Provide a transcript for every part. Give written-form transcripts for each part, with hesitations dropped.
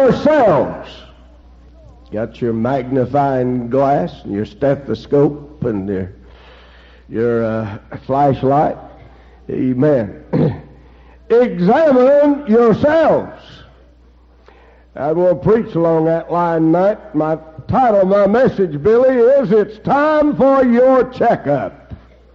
yourselves. Got your magnifying glass and your stethoscope and your flashlight. Amen. Examine yourselves. I will preach along that line tonight. My title of my message, Billy, is It's Time for Your Checkup.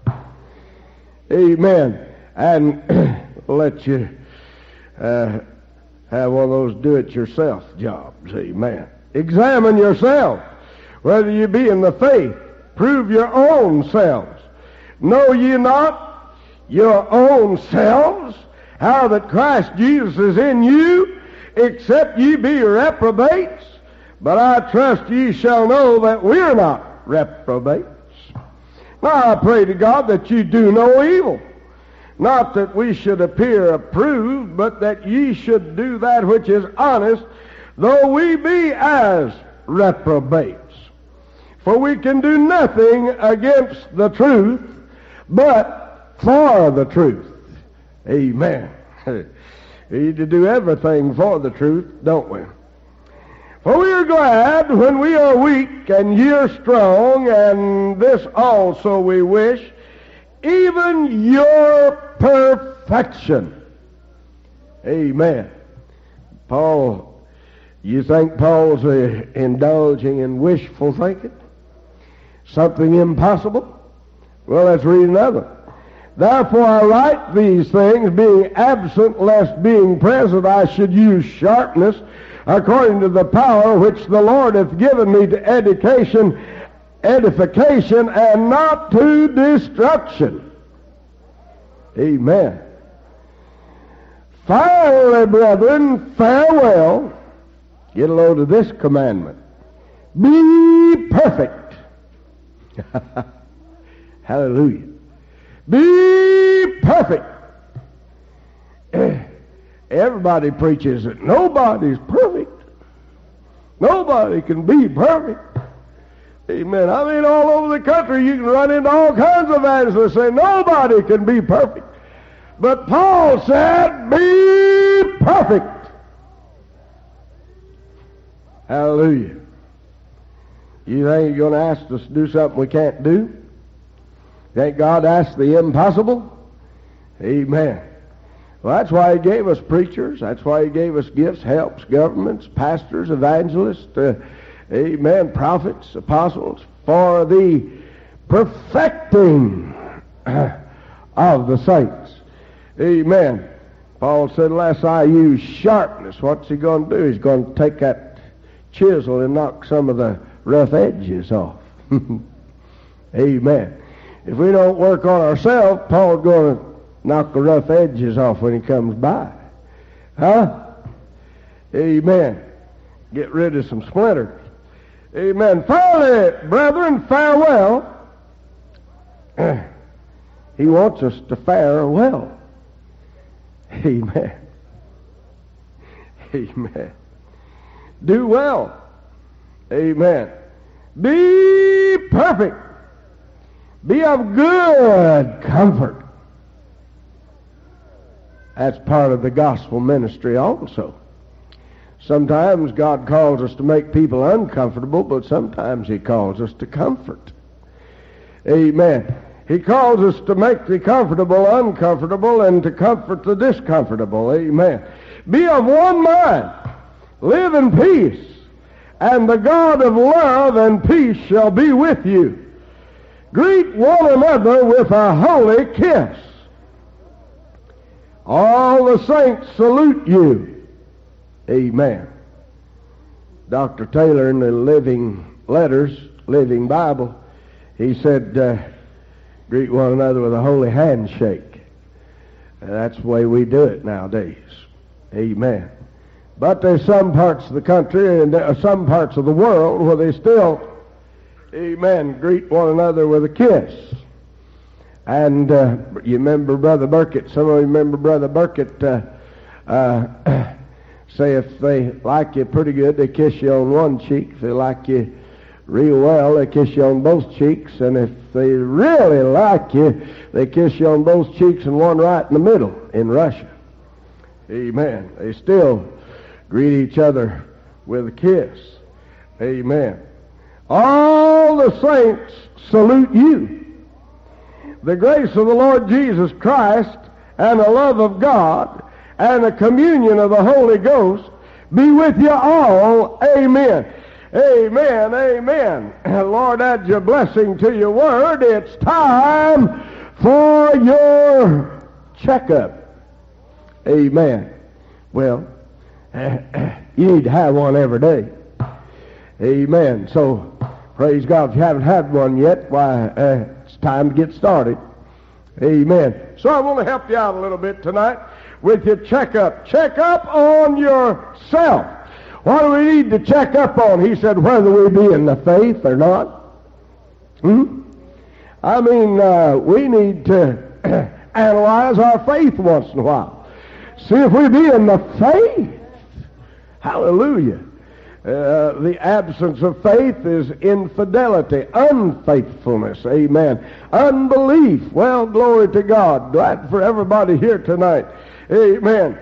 Amen. And we'll let you have one of those do-it-yourself jobs. Amen. Examine yourself, whether you be in the faith. Prove your own selves. Know ye not your own selves, how that Christ Jesus is in you, except ye be reprobates? But I trust ye shall know that we're not reprobates. Now I pray to God that you do no evil. Not that we should appear approved, but that ye should do that which is honest, though we be as reprobates. For we can do nothing against the truth, but for the truth. Amen. We need to do everything for the truth, don't we? For we are glad when we are weak and ye are strong, and this also we wish, even your perfection. Amen. Paul, you think Paul's indulging in wishful thinking? Something impossible? Well, let's read another. Therefore I write these things, being absent, lest being present I should use sharpness, according to the power which the Lord hath given me to edification, and not to destruction. Amen. Finally, brethren, farewell. Get a load of this commandment. Be perfect. Hallelujah. Be perfect. Everybody preaches that nobody's perfect. Nobody can be perfect. Amen. I mean, all over the country you can run into all kinds of evangelists say nobody can be perfect. But Paul said, be perfect. Hallelujah. You think you're going to ask us to do something we can't do? Thank God asked the impossible? Amen. Well, that's why he gave us preachers. That's why he gave us gifts, helps, governments, pastors, evangelists, amen, prophets, apostles, for the perfecting of the saints. Amen. Paul said, unless I use sharpness, what's he going to do? He's going to take that chisel and knock some of the rough edges off. Amen. If we don't work on ourselves, Paul's going to knock the rough edges off when he comes by. Huh? Amen. Get rid of some splinters. Amen. Finally, brethren, farewell. He wants us to fare well. Amen. Amen. Do well. Amen. Be perfect. Be of good comfort. That's part of the gospel ministry also. Sometimes God calls us to make people uncomfortable, but sometimes he calls us to comfort. Amen. He calls us to make the comfortable uncomfortable and to comfort the discomfortable. Amen. Be of one mind. Live in peace. And the God of love and peace shall be with you. Greet one another with a holy kiss. All the saints salute you. Amen. Dr. Taylor in the Living Letters, Living Bible, he said, greet one another with a holy handshake. That's the way we do it nowadays. Amen. But there's some parts of the country and some parts of the world where they still, amen, greet one another with a kiss. And you remember Brother Burkett, some of you remember Brother Burkett say if they like you pretty good, they kiss you on one cheek. If they like you real well, they kiss you on both cheeks. And if they really like you, they kiss you on both cheeks and one right in the middle in Russia. Amen. They still greet each other with a kiss. Amen. All the saints salute you. The grace of the Lord Jesus Christ and the love of God and the communion of the Holy Ghost be with you all. Amen. Amen. Amen. Lord, add your blessing to your word. It's time for your checkup. Amen. Well, you need to have one every day. Amen. So, praise God. If you haven't had one yet, why, it's time to get started. Amen. So I want to help you out a little bit tonight with your checkup. Check up on yourself. What do we need to check up on? He said, whether we be in the faith or not. I mean, we need to analyze our faith once in a while. See if we be in the faith. Hallelujah. The absence of faith is infidelity, unfaithfulness, amen. Unbelief. Well, glory to God. Glad for everybody here tonight. Amen.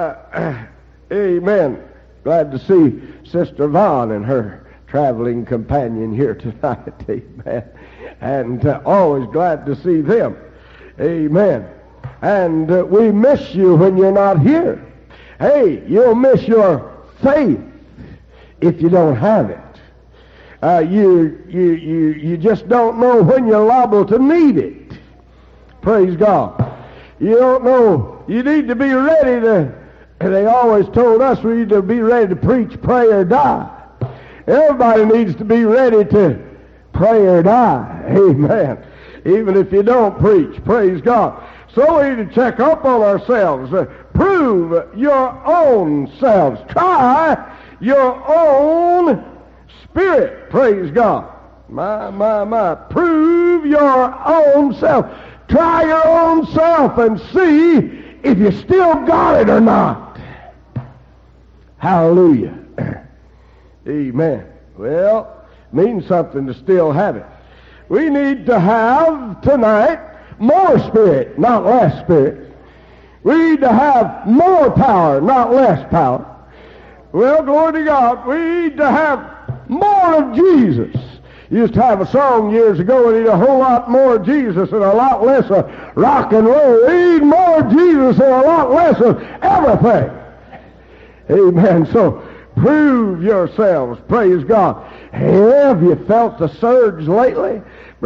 Amen. Glad to see Sister Vaughn and her traveling companion here tonight. Amen. And always glad to see them. Amen. And we miss you when you're not here. Hey, you'll miss your faith if you don't have it. You just don't know when you're liable to need it. Praise God. You don't know. You need to be ready to, they always told us we need to be ready to preach, pray, or die. Everybody needs to be ready to pray or die. Amen. Even if you don't preach. Praise God. So we need to check up on ourselves. Prove your own selves. Try your own spirit. Praise God. My. Prove your own self. Try your own self and see if you still got it or not. Hallelujah. Amen. Well, it means something to still have it. We need to have tonight more spirit, not less spirit. We need to have more power, not less power. Well, glory to God, we need to have more of Jesus. Used to have a song years ago, we need a whole lot more of Jesus and a lot less of rock and roll. We need more of Jesus and a lot less of everything. Amen. So, prove yourselves. Praise God. Have you felt the surge lately?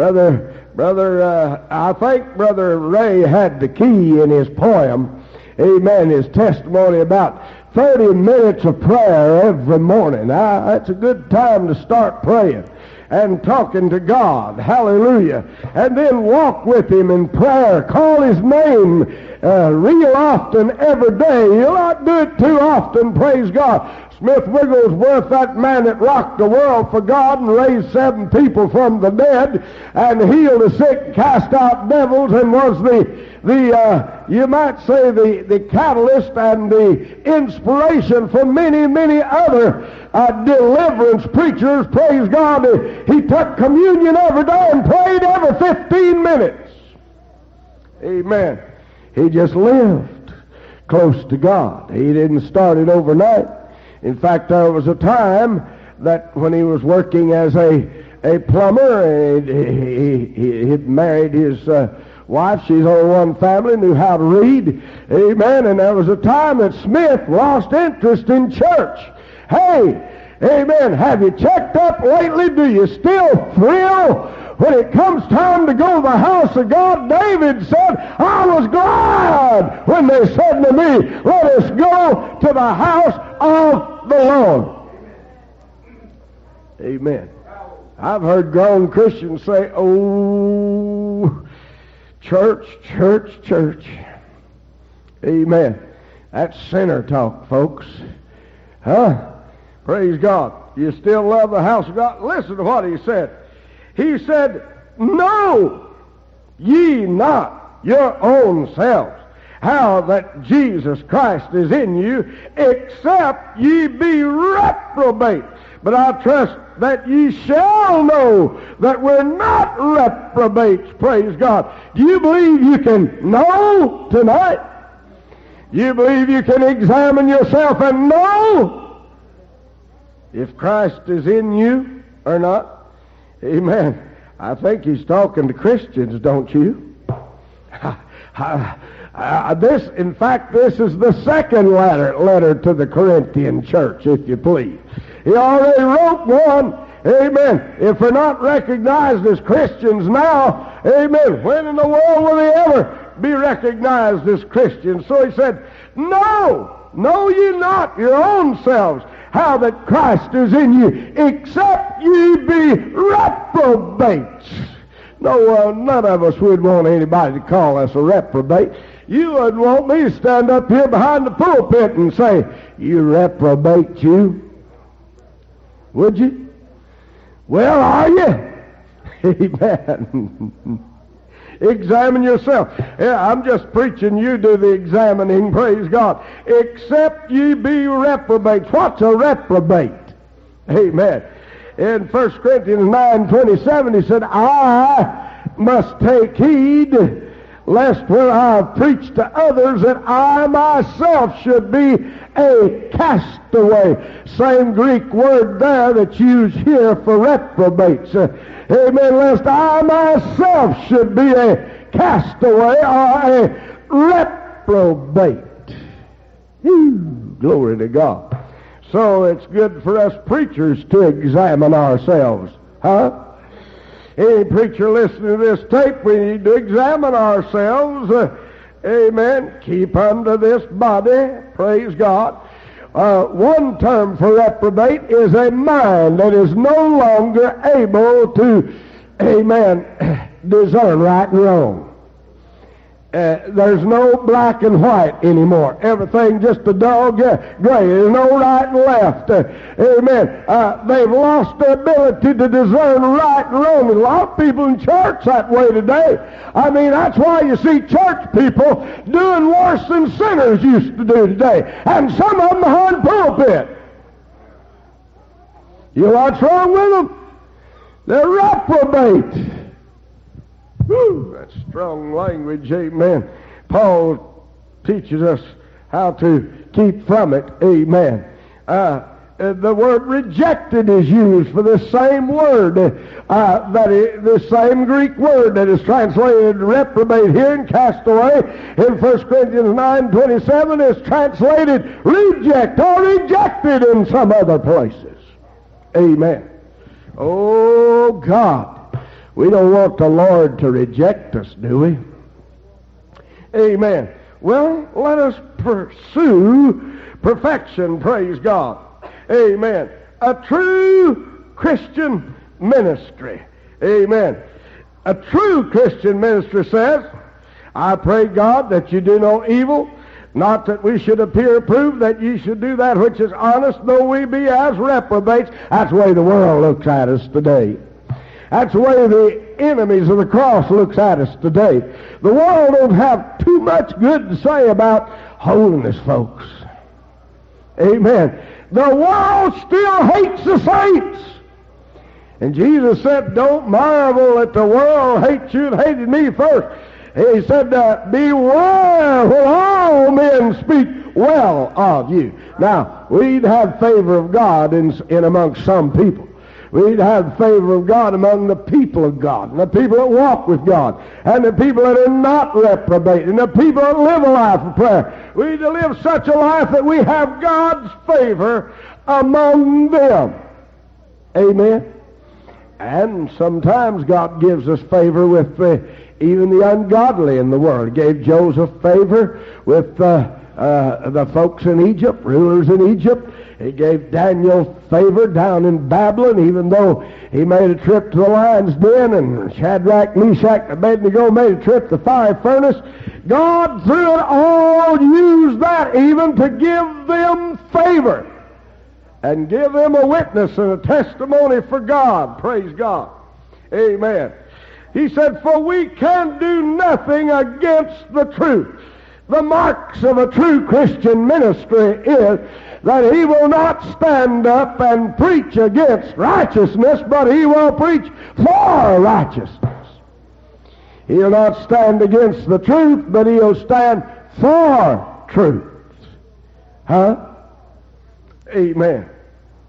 I think Brother Ray had the key in his poem. Amen. His testimony about 30 minutes of prayer every morning. That's a good time to start praying and talking to God. Hallelujah. And then walk with him in prayer. Call his name real often every day. You'll not do it too often, praise God. Smith Wigglesworth, that man that rocked the world for God and raised 7 people from the dead and healed the sick, cast out devils, and was you might say the catalyst and the inspiration for many, many other deliverance preachers. Praise God. He took communion every day and prayed every 15 minutes. Amen. He just lived close to God. He didn't start it overnight. In fact, there was a time that when he was working as a plumber, he had married his wife. She's only one family, knew how to read. Amen. And there was a time that Smith lost interest in church. Hey, amen. Have you checked up lately? Do you still thrill when it comes time to go to the house of God? David said, I was glad when they said to me, let us go to the house of the Lord. Amen. I've heard grown Christians say, oh, church, church, church. Amen. That's sinner talk, folks. Huh? Praise God. You still love the house of God? Listen to what he said. He said, know ye not your own selves how that Jesus Christ is in you, except ye be reprobate. But I trust that ye shall know that we're not reprobates. Praise God. Do you believe you can know tonight? You believe you can examine yourself and know? if Christ is in you or not. Amen. I think he's talking to Christians, don't you? In fact, this is the second letter to the Corinthian church, if you please. He already wrote one. Amen. If we're not recognized as Christians now, amen, when in the world will they ever be recognized as Christians? So he said, know ye not your own selves how that Christ is in you, except ye be reprobates. No, none of us would want anybody to call us a reprobate. You wouldn't want me to stand up here behind the pulpit and say, you reprobate, you. Would you? Well, are you? Amen. Examine yourself. Yeah, I'm just preaching. You do the examining, praise God. Except ye be reprobates. What's a reprobate? Amen. In 1 Corinthians 9:27, he said, I must take heed lest when I have preached to others that I myself should be a castaway. Same Greek word there that's used here for reprobates. Amen. Lest I myself should be a castaway or a reprobate. Glory to God. So it's good for us preachers to examine ourselves. Huh? Any preacher listening to this tape, we need to examine ourselves. Amen. Keep under this body. Praise God. One term for reprobate is a mind that is no longer able to, amen, discern right and wrong. There's no black and white anymore. Everything just a dull gray. There's no right and left. Amen. They've lost the ability to discern right and wrong. A lot of people in church that way today. I mean, that's why you see church people doing worse than sinners used to do today. And some of them behind pulpit. You know what's wrong with them? They're reprobate. Whew, that's strong language, amen. Paul teaches us how to keep from it, amen. The word rejected is used for the same word, the same Greek word that is translated reprobate here and castaway in 1 Corinthians 9:27 is translated reject or rejected in some other places. Amen. Oh, God. We don't want the Lord to reject us, do we? Amen. Well, let us pursue perfection, praise God. Amen. A true Christian ministry. Amen. A true Christian ministry says, I pray God that you do no evil, not that we should appear approved, that ye should do that which is honest, though we be as reprobates. That's the way the world looks at us today. That's the way the enemies of the cross looks at us today. The world don't have too much good to say about holiness, folks. Amen. The world still hates the saints. And Jesus said, don't marvel that the world hates you and hated me first. He said, beware when all men speak well of you. Now, we'd have favor of God in amongst some people. We'd have favor of God among the people of God, and the people that walk with God, and the people that are not reprobate, and the people that live a life of prayer. We'd live such a life that we have God's favor among them. Amen. And sometimes God gives us favor with even the ungodly in the world. He gave Joseph favor with the folks in Egypt, rulers in Egypt. He gave Daniel favor down in Babylon, even though he made a trip to the lion's den, and Shadrach, Meshach, and Abednego made a trip to the fire furnace. God, through it all, used that even to give them favor and give them a witness and a testimony for God. Praise God. Amen. He said, for we can do nothing against the truth. The marks of a true Christian ministry is that he will not stand up and preach against righteousness, but he will preach for righteousness. He'll not stand against the truth, but he'll stand for truth. Huh? Amen.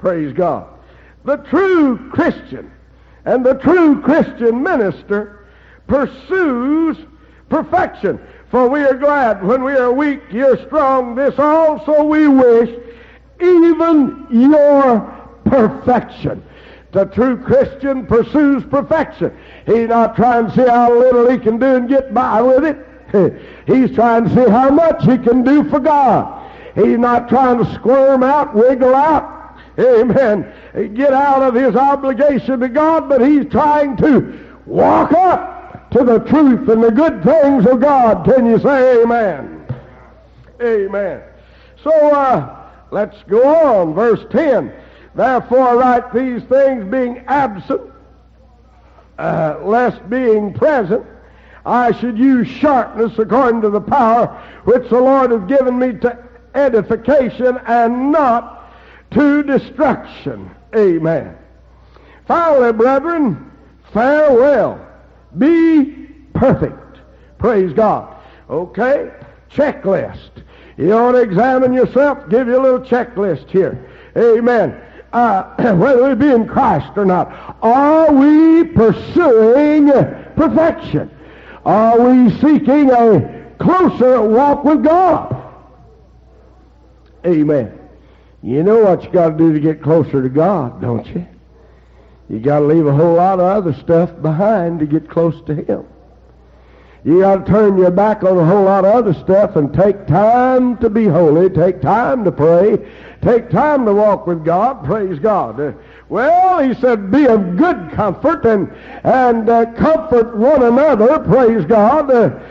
Praise God. The true Christian and the true Christian minister pursues perfection. For we are glad when we are weak, you're strong. This also we wish, even your perfection. The true Christian pursues perfection. He's not trying to see how little he can do and get by with it. He's trying to see how much he can do for God. He's not trying to squirm out, wiggle out, amen, get out of his obligation to God, but he's trying to walk up to the truth and the good things of God. Can you say amen? Amen. So let's go on. Verse 10. Therefore I write these things being absent, lest being present I should use sharpness according to the power which the Lord has given me to edification and not to destruction. Amen. Finally, brethren, farewell. Be perfect. Praise God. Okay? Checklist. You want to examine yourself? Give you a little checklist here. Amen. Whether we be in Christ or not. Are we pursuing perfection? Are we seeking a closer walk with God? Amen. You know what you got to do to get closer to God, don't you? You got to leave a whole lot of other stuff behind to get close to Him. You got to turn your back on a whole lot of other stuff and take time to be holy, take time to pray, take time to walk with God. Praise God. Well, he said, be of good comfort and comfort one another. Praise God.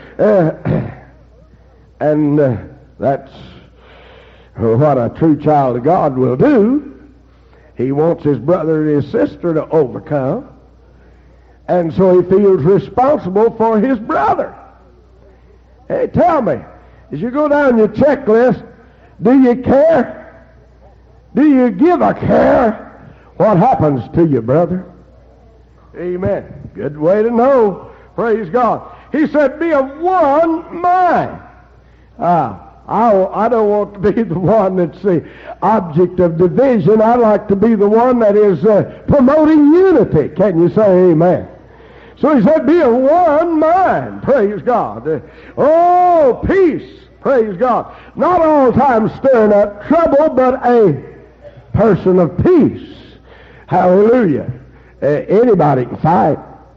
That's what a true child of God will do. He wants his brother and his sister to overcome. And so he feels responsible for his brother. Hey, tell me, as you go down your checklist, do you care? Do you give a care what happens to your brother? Amen. Good way to know. Praise God. He said, be of one mind. I don't want to be the one that's the object of division. I like to be the one that is promoting unity. Can you say amen? So he said, be of one mind. Praise God. Oh, peace. Praise God. Not all the time stirring up trouble, but a person of peace. Hallelujah. Anybody can fight.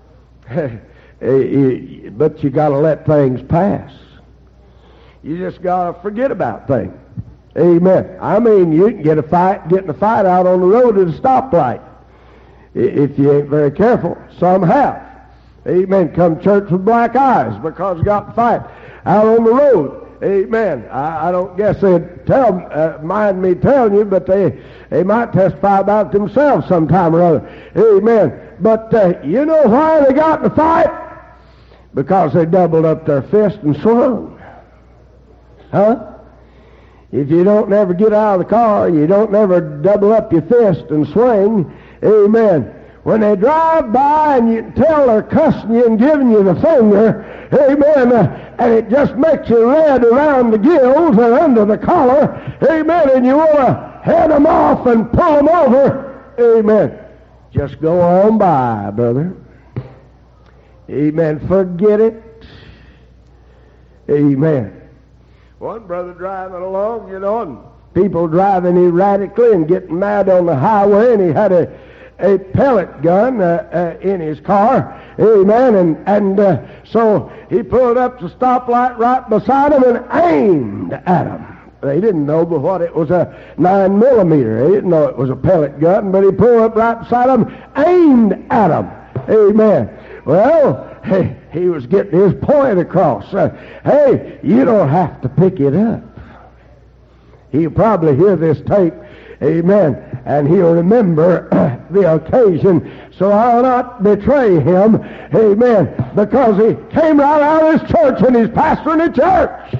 But you got to let things pass. You just got to forget about things. Amen. I mean, you can get in a fight out on the road at a stoplight if you ain't very careful. Some have. Amen. Come to church with black eyes because you got to fight out on the road. Amen. I don't guess they'd mind me telling you, but they might testify about it themselves sometime or other. Amen. But you know why they got in a fight? Because they doubled up their fist and swung. Huh? If you don't never get out of the car, you don't never double up your fist and swing, amen. When they drive by and you can tell they're cussing you and giving you the finger, amen, and it just makes you red around the gills and under the collar, amen, and you want to head them off and pull them over, amen. Just go on by, brother. Amen. Forget it. Amen. One brother driving along, you know, and people driving erratically and getting mad on the highway, and he had a pellet gun in his car, amen, and so he pulled up to the stoplight right beside him and aimed at him. They didn't know but what it was a 9mm. They didn't know it was a pellet gun, but he pulled up right beside him, aimed at him, amen. Well, hey, he was getting his point across. Hey, you don't have to pick it up. He'll probably hear this tape, amen, and he'll remember the occasion, so I'll not betray him, amen, because he came right out of his church and he's pastoring a church.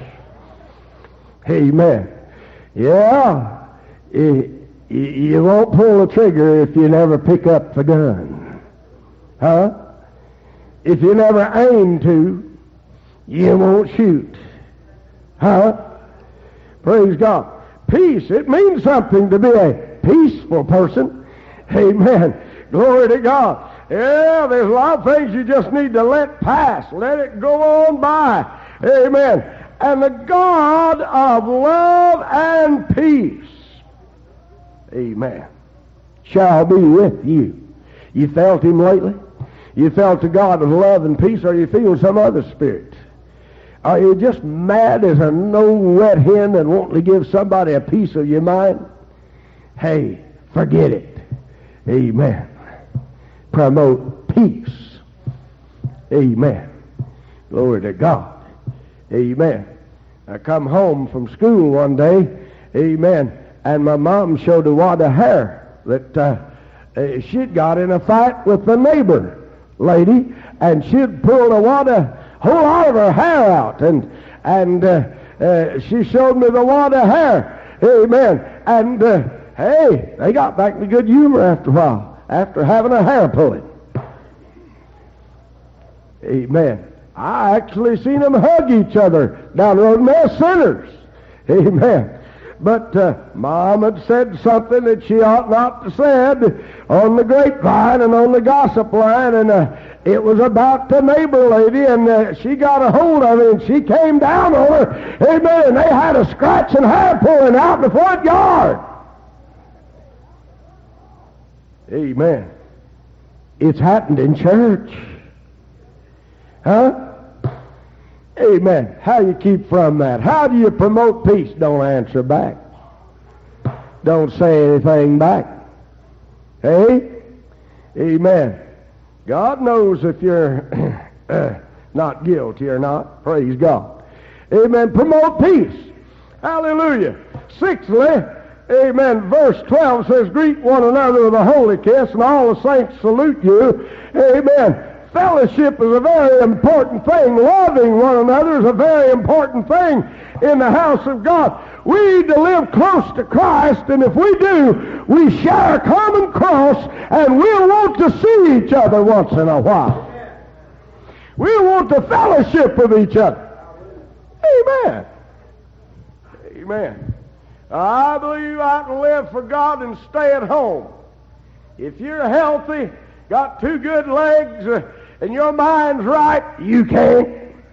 Amen. Yeah, you won't pull the trigger if you never pick up the gun. Huh? If you never aim to, you won't shoot. Huh? Praise God. Peace. It means something to be a peaceful person. Amen. Glory to God. Yeah, there's a lot of things you just need to let pass. Let it go on by. Amen. And the God of love and peace, amen, shall be with you. You felt him lately? You felt the God of love and peace, or you feel some other spirit? Are you just mad as a no-wet hen and wanting to give somebody a piece of your mind? Hey, forget it. Amen. Promote peace. Amen. Glory to God. Amen. I come home from school one day, amen, and my mom showed a wad of hair that she'd got in a fight with the neighbor lady, and she'd pulled a whole lot of her hair out, and she showed me the wad of hair, amen, and hey, they got back to good humor after a while, after having a hair pulling. Amen. I actually seen them hug each other down the road, and they're sinners. Amen. But Mom had said something that she ought not to said on the grapevine and on the gossip line, and it was about the neighbor lady, and she got a hold of it, and she came down on her. Amen. And they had a scratch and hair pulling out in the front yard. Amen. It's happened in church. Huh? Amen. How you keep from that? How do you promote peace? Don't answer back. Don't say anything back. Hey? Amen. God knows if you're not guilty or not. Praise God. Amen. Promote peace. Hallelujah. Sixthly, amen, verse 12 says, greet one another with a holy kiss, and all the saints salute you. Amen. Fellowship is a very important thing. Loving one another is a very important thing in the house of God. We need to live close to Christ, and if we do, we share a common cross, and we'll want to see each other once in a while. We'll want to fellowship with each other. Amen. Amen. I believe I can live for God and stay at home. If you're healthy, got two good legs, and your mind's right, you can't.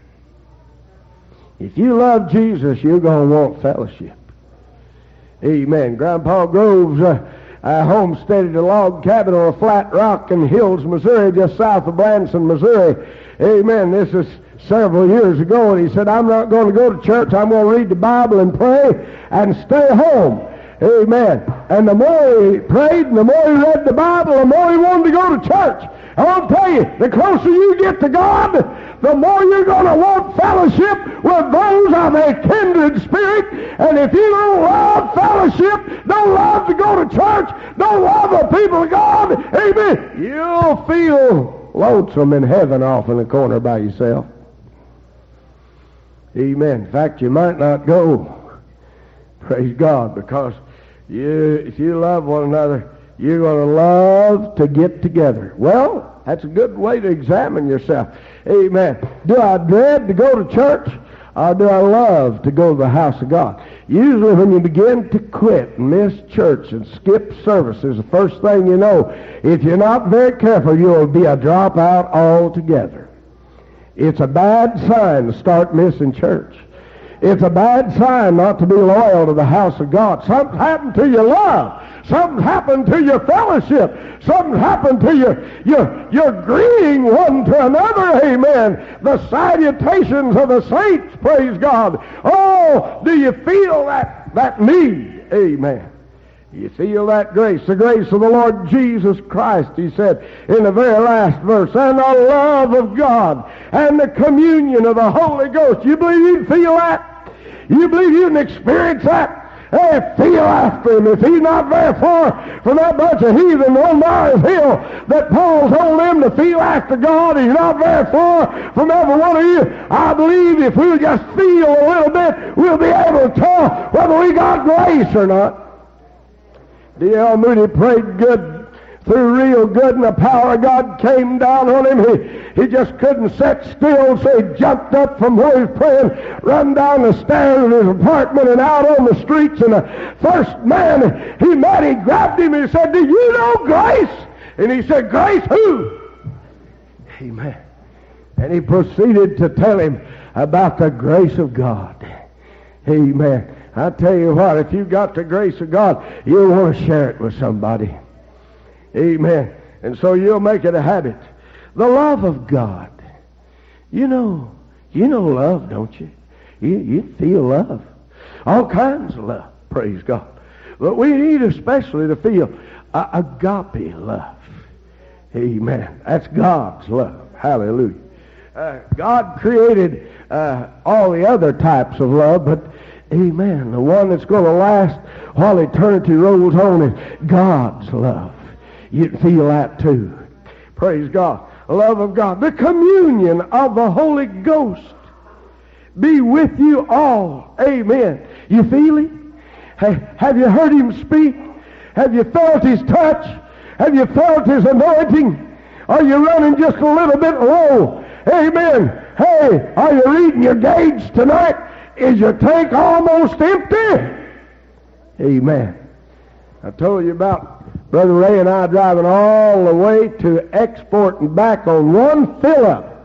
If you love Jesus, you're going to want fellowship. Amen. Grandpa Groves homesteaded a log cabin on a flat rock in Hills, Missouri, just south of Branson, Missouri. Amen. This is several years ago, and he said, I'm not going to go to church. I'm going to read the Bible and pray and stay home. Amen. And the more he prayed and the more he read the Bible, the more he wanted to go to church. I'll tell you, the closer you get to God, the more you're going to want fellowship with those of a kindred spirit. And if you don't love fellowship, don't love to go to church, don't love the people of God, amen, you'll feel lonesome in heaven off in the corner by yourself. Amen. In fact, you might not go. Praise God, because if you love one another, you're going to love to get together. Well, that's a good way to examine yourself. Amen. Do I dread to go to church, or do I love to go to the house of God? Usually when you begin to quit and miss church and skip services, the first thing you know, if you're not very careful, you'll be a dropout altogether. It's a bad sign to start missing church. It's a bad sign not to be loyal to the house of God. Something happened to your love. Something happened to your fellowship. Something happened to your greeting one to another. Amen. The salutations of the saints. Praise God. Oh, do you feel that need? Amen. You feel that grace, the grace of the Lord Jesus Christ, he said in the very last verse, and the love of God and the communion of the Holy Ghost. You believe you can feel that? You believe you can experience that? Hey, feel after him. If he's not very far from that bunch of heathen on Mars Hill that Paul told them to feel after God, he's not very far from every one of you. I believe if we'll just feel a little bit, we'll be able to tell whether we got grace or not. D.L. Moody prayed good through real good, and the power of God came down on him. He just couldn't sit still, so he jumped up from where he was praying, run down the stairs of his apartment and out on the streets, and the first man he met, he grabbed him and he said, "Do you know Grace?" And he said, "Grace who?" Amen. And he proceeded to tell him about the grace of God. Amen. I tell you what, if you got the grace of God, you'll want to share it with somebody. Amen. And so you'll make it a habit. The love of God. You know love, don't you? You feel love. All kinds of love. Praise God. But we need especially to feel agape love. Amen. That's God's love. Hallelujah. God created all the other types of love, but amen, the one that's going to last while eternity rolls on is God's love. You'd feel that too. Praise God. The love of God. The communion of the Holy Ghost be with you all. Amen. You feel Him? Have you heard Him speak? Have you felt His touch? Have you felt His anointing? Are you running just a little bit low? Amen. Hey, are you reading your gauge tonight? Is your tank almost empty? Amen. I told you about Brother Ray and I driving all the way to Export and back on one fill-up.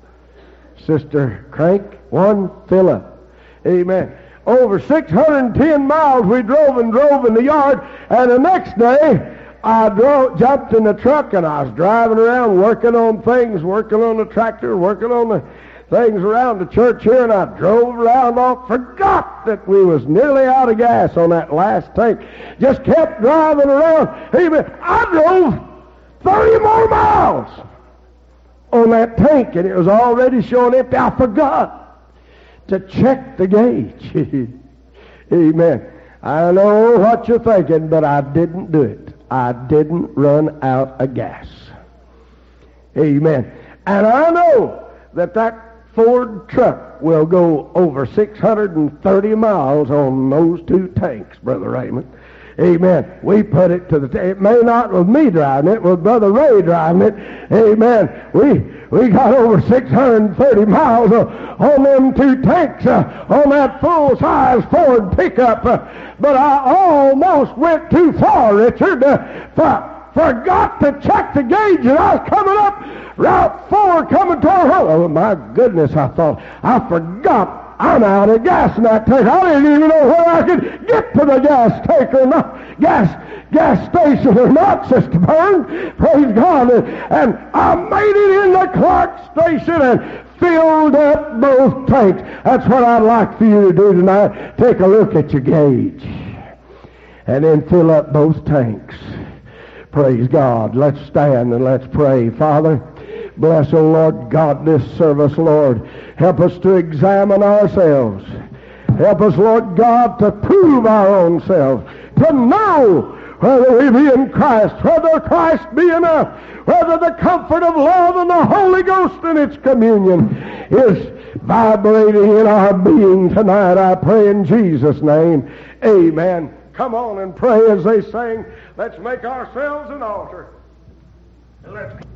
Sister Crank, one fill-up. Amen. Over 610 miles we drove in the yard, and the next day I jumped in the truck and I was driving around working on things, working on the tractor, working on the things around the church here, and I drove around off, forgot that we was nearly out of gas on that last tank. Just kept driving around. Amen. I drove 30 more miles on that tank, and it was already showing empty. I forgot to check the gauge. Amen. I know what you're thinking, but I didn't do it. I didn't run out of gas. Amen. And I know that Ford truck will go over 630 miles on those two tanks, Brother Raymond. Amen. We put it to the it may not with me driving it, with Brother Ray driving it. Amen. We got over 630 miles on them two tanks on that full-size Ford pickup. But I almost went too far, Richard. Forgot to check the gauge, and I was coming up Route 4 coming toward home. Oh, my goodness, I thought, I forgot I'm out of gas in that tank. I didn't even know where I could get to the gas tank or not, gas station or not, Sister Byrne. Praise God. And I made it in the Clark station and filled up both tanks. That's what I'd like for you to do tonight. Take a look at your gauge and then fill up both tanks. Praise God. Let's stand and let's pray. Father, bless, O Lord God, this service, Lord. Help us to examine ourselves. Help us, Lord God, to prove our own selves, to know whether we be in Christ, whether Christ be in us, whether the comfort of love and the Holy Ghost in its communion is vibrating in our being tonight. I pray in Jesus' name. Amen. Come on and pray as they sing. Let's make ourselves an altar. Let's